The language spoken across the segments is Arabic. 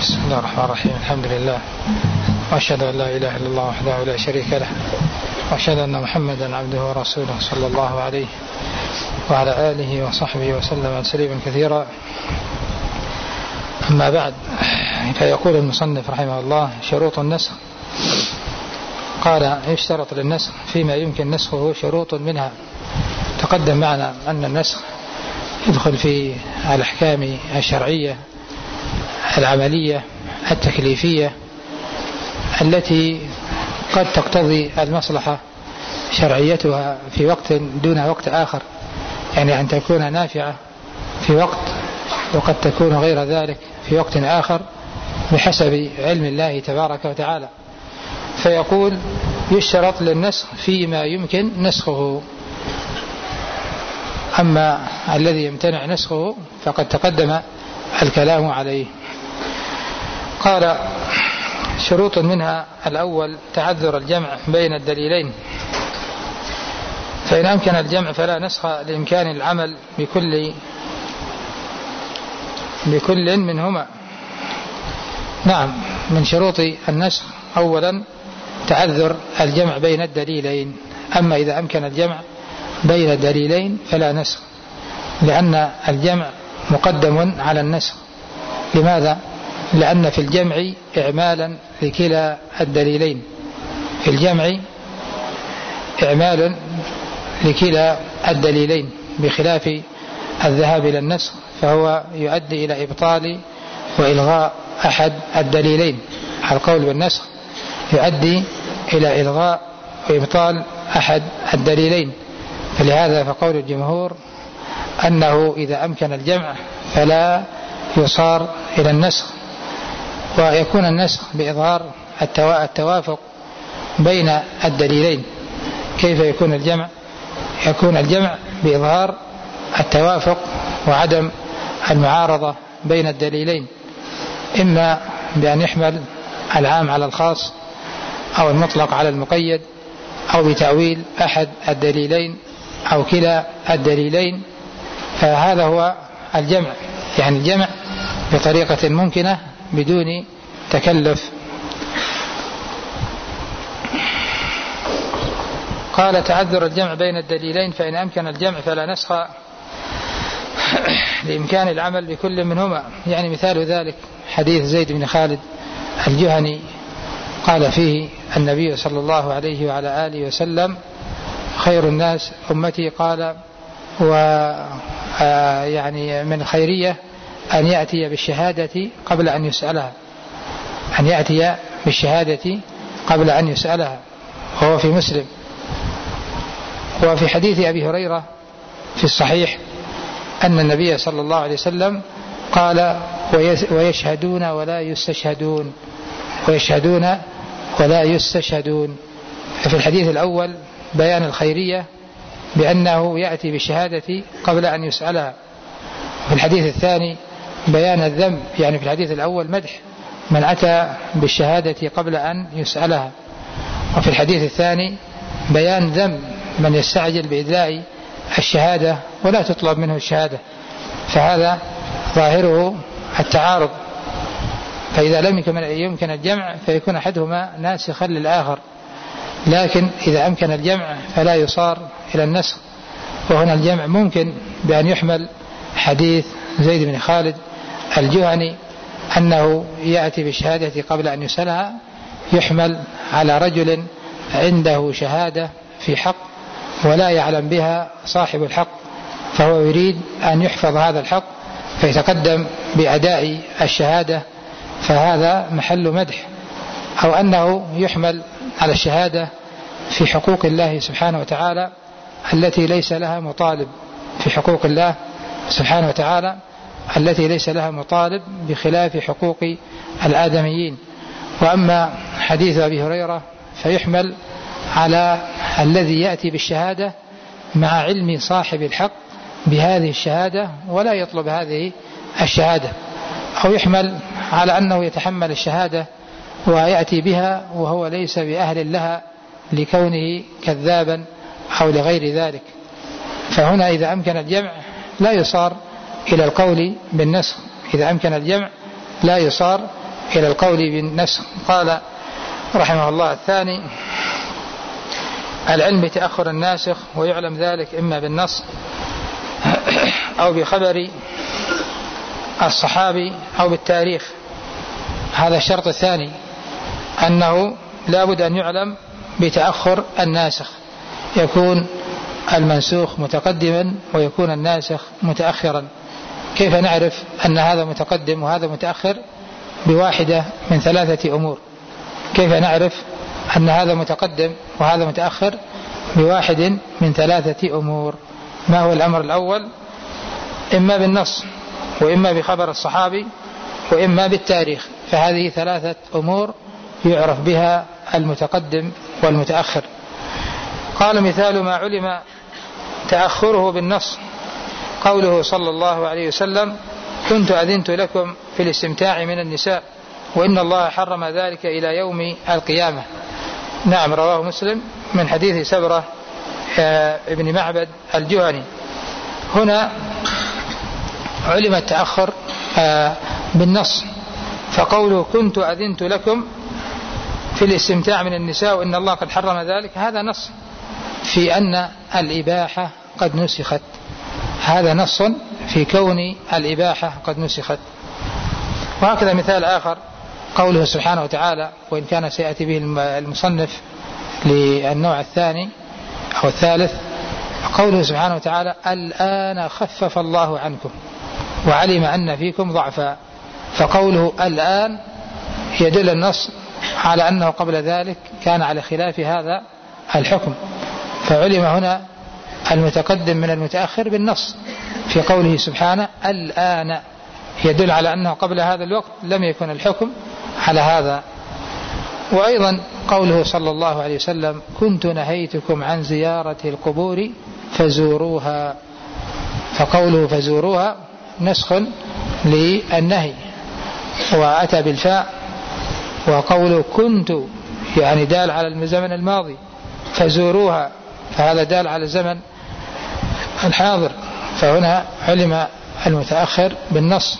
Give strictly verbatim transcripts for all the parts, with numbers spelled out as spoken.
بسم الله الرحمن الرحيم. الحمد لله، وأشهد أن لا إله إلا الله وحده لا شريك له، وأشهد أن محمدا عبده ورسوله صلى الله عليه وعلى آله وصحبه وسلم تسليما كثيرا. أما بعد، فيقول المصنف رحمه الله: شروط النسخ. قال: يشترط للنسخ فيما يمكن نسخه شروط، منها تقدم معنا أن النسخ يدخل في الأحكام الشرعية العملية التكليفية التي قد تقتضي المصلحة شرعيتها في وقت دون وقت آخر، يعني أن تكون نافعة في وقت وقد تكون غير ذلك في وقت آخر بحسب علم الله تبارك وتعالى. فيقول: يشترط للنسخ فيما يمكن نسخه. أما الذي يمتنع نسخه فقد تقدم الكلام عليه. قال: شروط منها: الأول تعذر الجمع بين الدليلين، فإن أمكن الجمع فلا نسخ لإمكان العمل بكل بكل منهما. نعم، من شروط النسخ أولا تعذر الجمع بين الدليلين. أما إذا أمكن الجمع بين الدليلين فلا نسخ، لأن الجمع مقدم على النسخ. لماذا؟ لأن في الجمع إعمالا لكلا الدليلين، في الجمع إعمال لكلا الدليلين، بخلاف الذهاب إلى النسخ فهو يؤدي إلى إبطال وإلغاء أحد الدليلين. القول بالنسخ يؤدي إلى إلغاء وإبطال أحد الدليلين، فلهذا فقول الجمهور أنه إذا أمكن الجمع فلا يصار إلى النسخ، ويكون النسخ بإظهار التوافق بين الدليلين. كيف يكون الجمع؟ يكون الجمع بإظهار التوافق وعدم المعارضة بين الدليلين، إما بأن يحمل العام على الخاص أو المطلق على المقيد، أو بتأويل أحد الدليلين أو كلا الدليلين. فهذا هو الجمع، يعني الجمع بطريقة ممكنة بدون تكلف. قال: تعذر الجمع بين الدليلين، فإن أمكن الجمع فلا نسخ لإمكان العمل بكل منهما. يعني مثال ذلك حديث زيد بن خالد الجهني، قال فيه النبي صلى الله عليه وعلى آله وسلم: خير الناس أمتي. قال: و يعني من خيرية أن يأتي بالشهادة قبل أن يسألها، أن يأتي بالشهادة قبل أن يسألها، وهو في مسلم. وفي حديث أبي هريرة في الصحيح أن النبي صلى الله عليه وسلم قال: ويشهدون ولا يستشهدون، ويشهدون ولا يستشهدون. ففي الحديث الأول بيان الخيرية بأنه يأتي بالشهادة قبل أن يسألها، وفي الحديث الثاني بيان الذم، يعني في الحديث الأول مدح من أتى بالشهادة قبل أن يسألها، وفي الحديث الثاني بيان ذم من يستعجل بإدلاء الشهادة ولا تطلب منه الشهادة. فهذا ظاهره التعارض، فإذا لم يمكن الجمع فيكون أحدهما ناسخا للآخر، لكن إذا أمكن الجمع فلا يصار إلى النسخ. وهنا الجمع ممكن بأن يحمل حديث زيد بن خالد الجهني أنه يأتي بالشهادة قبل أن يسألها، يحمل على رجل عنده شهادة في حق ولا يعلم بها صاحب الحق، فهو يريد أن يحفظ هذا الحق فيتقدم بأداء الشهادة، فهذا محل مدح. أو أنه يحمل على الشهادة في حقوق الله سبحانه وتعالى التي ليس لها مطالب، في حقوق الله سبحانه وتعالى التي ليس لها مطالب بخلاف حقوق الآدميين. وأما حديث أبي هريرة فيحمل على الذي يأتي بالشهادة مع علم صاحب الحق بهذه الشهادة ولا يطلب هذه الشهادة، أو يحمل على أنه يتحمل الشهادة ويأتي بها وهو ليس بأهل لها لكونه كذابا أو لغير ذلك. فهنا إذا أمكن الجمع لا يصار إلى القول بالنسخ، إذا أمكن الجمع لا يصار إلى القول بالنسخ. قال رحمه الله: الثاني العلم بتأخر الناسخ، ويعلم ذلك إما بالنص أو بخبر الصحابي أو بالتاريخ. هذا الشرط الثاني، أنه لا بد أن يعلم بتأخر الناسخ، يكون المنسوخ متقدما ويكون الناسخ متأخرا. كيف نعرف أن هذا متقدم وهذا متأخر؟ بواحدة من ثلاثة أمور. كيف نعرف أن هذا متقدم وهذا متأخر؟ بواحد من ثلاثة أمور. ما هو الأمر الأول؟ إما بالنص، وإما بخبر الصحابي، وإما بالتاريخ. فهذه ثلاثة أمور يعرف بها المتقدم والمتأخر. قال: مثال ما علم تأخره بالنص قوله صلى الله عليه وسلم: كنت أذنت لكم في الاستمتاع من النساء وإن الله حرم ذلك إلى يوم القيامة. نعم، رواه مسلم من حديث سبرة ابن معبد الجهني. هنا علم التأخر بالنص، فقوله كنت أذنت لكم في الاستمتاع من النساء وإن الله قد حرم ذلك، هذا نص في أن الإباحة قد نسخت. هذا نص في كون الإباحة قد نسخت. وهكذا مثال آخر قوله سبحانه وتعالى، وإن كان سيأتي به المصنف للنوع الثاني أو الثالث، قوله سبحانه وتعالى: الآن خفف الله عنكم وعلم أن فيكم ضعفا. فقوله الآن يدل النص على أنه قبل ذلك كان على خلاف هذا الحكم، فعلم هنا المتقدم من المتأخر بالنص في قوله سبحانه الآن، يدل على أنه قبل هذا الوقت لم يكن الحكم على هذا. وأيضا قوله صلى الله عليه وسلم: كنت نهيتكم عن زيارة القبور فزوروها. فقوله فزوروها نسخ للنهي وأتى بالفاء، وقوله كنت يعني دال على الزمن الماضي، فزوروها فهذا دال على الزمن الحاضر. فهنا علم المتأخر بالنص.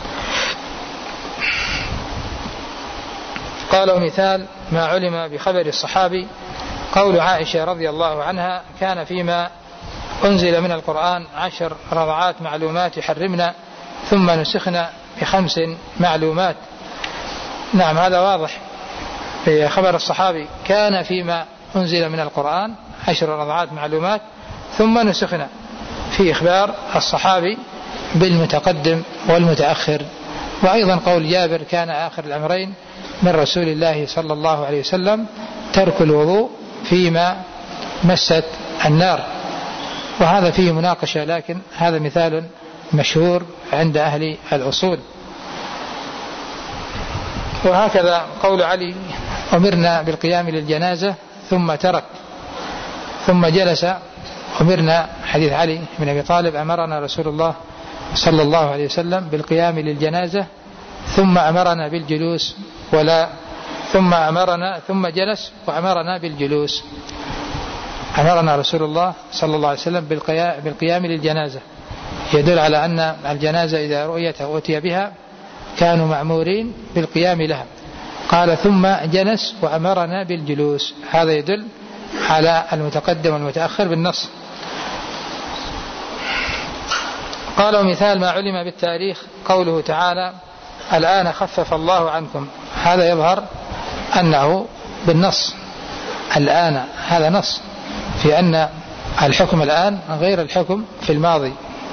قالوا: مثال ما علم بخبر الصحابي قول عائشة رضي الله عنها: كان فيما أنزل من القرآن عشر رضعات معلومات يحرمنا ثم نسخنا بخمس معلومات. نعم، هذا واضح في خبر الصحابي، كان فيما أنزل من القرآن عشر رضعات معلومات ثم نسخنا، في إخبار الصحابي بالمتقدم والمتأخر. وأيضا قول جابر: كان آخر الأمرين من رسول الله صلى الله عليه وسلم ترك الوضوء فيما مست النار. وهذا فيه مناقشة، لكن هذا مثال مشهور عند أهل الأصول. وهكذا قول علي: أمرنا بالقيام للجنازة ثم ترك ثم جلس. أمرنا، حديث علي بن أبي طالب: أمرنا رسول الله صلى الله عليه وسلم بالقيام للجنازة ثم أمرنا بالجلوس، ولا ثم أمرنا ثم جلس وأمرنا بالجلوس. أمرنا رسول الله صلى الله عليه وسلم بالقيام للجنازة، يدل على أن الجنازة إذا رؤيت وأتي بها كانوا مأمورين بالقيام لها. قال: ثم جلس وأمرنا بالجلوس، هذا يدل على المتقدم والمتأخر بالنص. قالوا: مثال ما علم بالتاريخ قوله تعالى: الآن خفف الله عنكم. هذا يظهر أنه بالنص. الآن هذا نص في أن الحكم الآن غير الحكم في الماضي.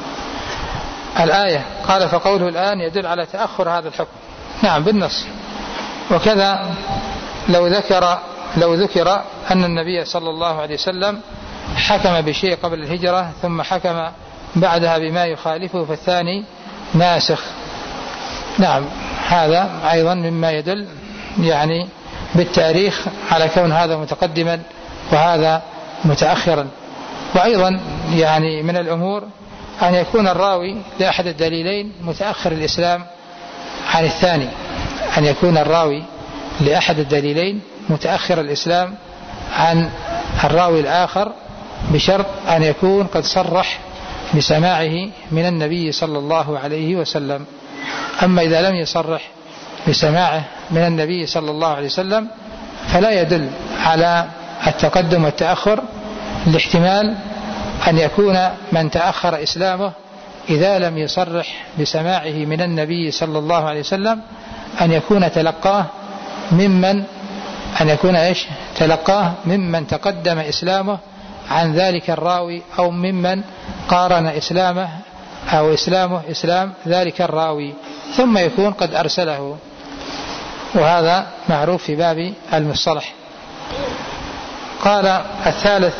الآية قال: فقوله الآن يدل على تأخر هذا الحكم. نعم، بالنص. وكذا لو ذكر لو ذكر أن النبي صلى الله عليه وسلم حكم بشيء قبل الهجرة ثم حكم بعدها بما يخالفه فالثاني ناسخ. نعم، هذا أيضا مما يدل يعني بالتاريخ على كون هذا متقدما وهذا متأخرا. وأيضا يعني من الأمور أن يكون الراوي لأحد الدليلين متأخر الإسلام عن الثاني، أن يكون الراوي لأحد الدليلين متأخر الإسلام عن الراوي الآخر، بشرط أن يكون قد صرح بسماعه من النبي صلى الله عليه وسلم. أما إذا لم يصرح بسماعه من النبي صلى الله عليه وسلم فلا يدل على التقدم والتأخر، لاحتمال أن يكون من تأخر إسلامه إذا لم يصرح بسماعه من النبي صلى الله عليه وسلم أن يكون تلقاه ممن أن يكون إيش تلقاه ممن تقدم إسلامه عن ذلك الراوي، أو ممن قارن إسلامه أو إسلامه إسلام ذلك الراوي ثم يكون قد أرسله، وهذا معروف في باب المصطلح. قال الثالث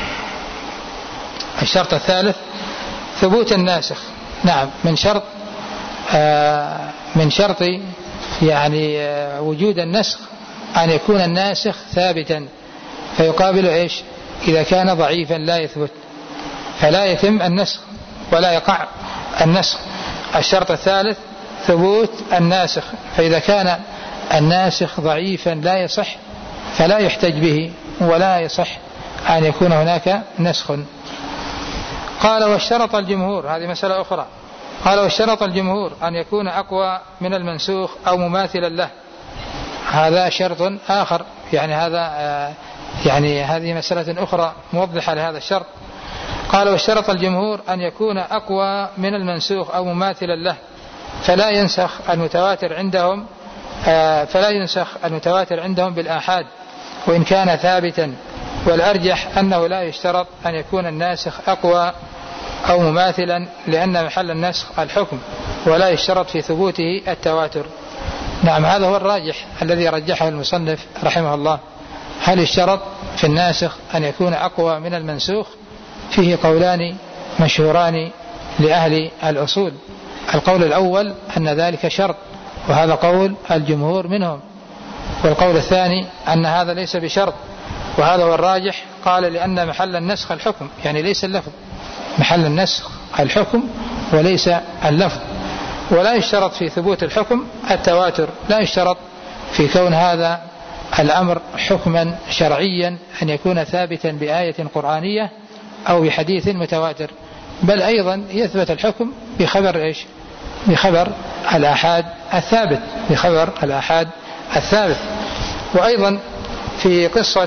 الشرط الثالث ثبوت الناسخ. نعم، من شرط آه من شرط يعني آه وجود النسخ أن يكون الناسخ ثابتا، فيقابل إيش إذا كان ضعيفا لا يثبت فلا يتم النسخ ولا يقع النسخ. الشرط الثالث ثبوت الناسخ، فإذا كان الناسخ ضعيفا لا يصح فلا يحتج به ولا يصح أن يكون هناك نسخ. قال واشترط الجمهور، هذه مسألة أخرى، قال واشترط الجمهور أن يكون أقوى من المنسوخ أو مماثلا له، هذا شرط آخر، يعني هذا يعني هذه مسألة أخرى موضحة لهذا الشرط. قال واشترط الجمهور أن يكون أقوى من المنسوخ أو مماثلا له، فلا ينسخ المتواتر عندهم فلا ينسخ المتواتر عندهم بالآحاد وإن كان ثابتا، والأرجح أنه لا يشترط أن يكون الناسخ أقوى أو مماثلا، لأن محل النسخ الحكم ولا يشترط في ثبوته التواتر. نعم، هذا هو الراجح الذي رجحه المصنف رحمه الله. هل يشترط في الناسخ أن يكون أقوى من المنسوخ؟ فيه قولان مشهوران لأهل الأصول. القول الأول أن ذلك شرط، وهذا قول الجمهور منهم، والقول الثاني أن هذا ليس بشرط، وهذا هو الراجح. قال لأن محل النسخ الحكم، يعني ليس اللفظ، محل النسخ الحكم وليس اللفظ، ولا يشترط في ثبوت الحكم التواتر، لا يشترط في كون هذا الأمر حكما شرعيا أن يكون ثابتا بآية قرآنية أو بحديث متواتر، بل أيضا يثبت الحكم بخبر إيش بخبر الآحاد الثابت بخبر الآحاد الثابت. وأيضا في قصة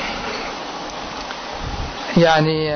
يعني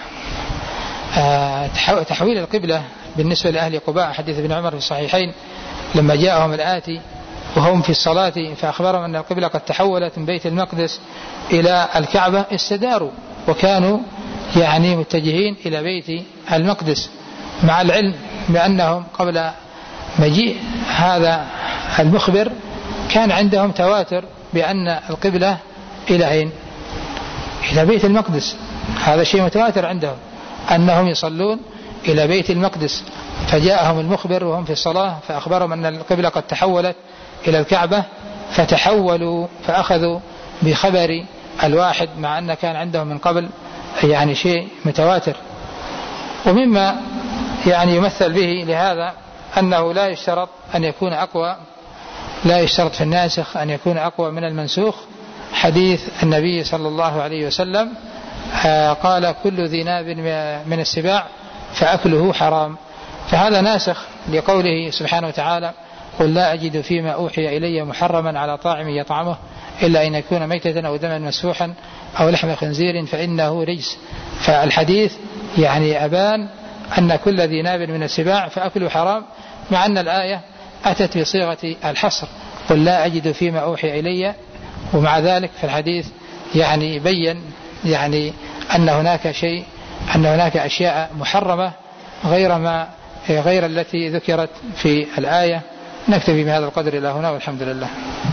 تحويل القبلة بالنسبة لأهل قباء، حديث ابن عمر في الصحيحين لما جاءهم الآتي وهم في الصلاة فأخبرهم أن القبلة قد تحولت من بيت المقدس إلى الكعبة، استداروا وكانوا يعني متجهين إلى بيت المقدس، مع العلم بأنهم قبل مجيء هذا المخبر كان عندهم تواتر بأن القبلة إلى أين؟ إلى بيت المقدس، هذا شيء متواتر عندهم أنهم يصلون إلى بيت المقدس. فجاءهم المخبر وهم في الصلاة فأخبرهم أن القبلة قد تحولت إلى الكعبة، فتحولوا فأخذوا بخبر الواحد مع أن كان عندهم من قبل يعني شيء متواتر. ومما يعني يمثل به لهذا أنه لا يشترط أن يكون أقوى لا يشترط في الناسخ أن يكون أقوى من المنسوخ، حديث النبي صلى الله عليه وسلم قال كل ذي ناب من السباع فأكله حرام، فهذا ناسخ لقوله سبحانه وتعالى قل لا أجد فيما أوحي إلي محرما على طاعم يطعمه إلا أن يكون ميتة أو دما مسفوحا أو لحم خنزير فإنه رجس. فالحديث يعني أبان أن كل ذي ناب من السباع فأكله حرام، مع أن الآية أتت بصيغة الحصر قل لا أجد فيما أوحي إلي، ومع ذلك في الحديث يعني بين يعني أن هناك شيء أن هناك أشياء محرمة غير ما غير التي ذكرت في الآية. نكتفي بهذا القدر إلى هنا والحمد لله.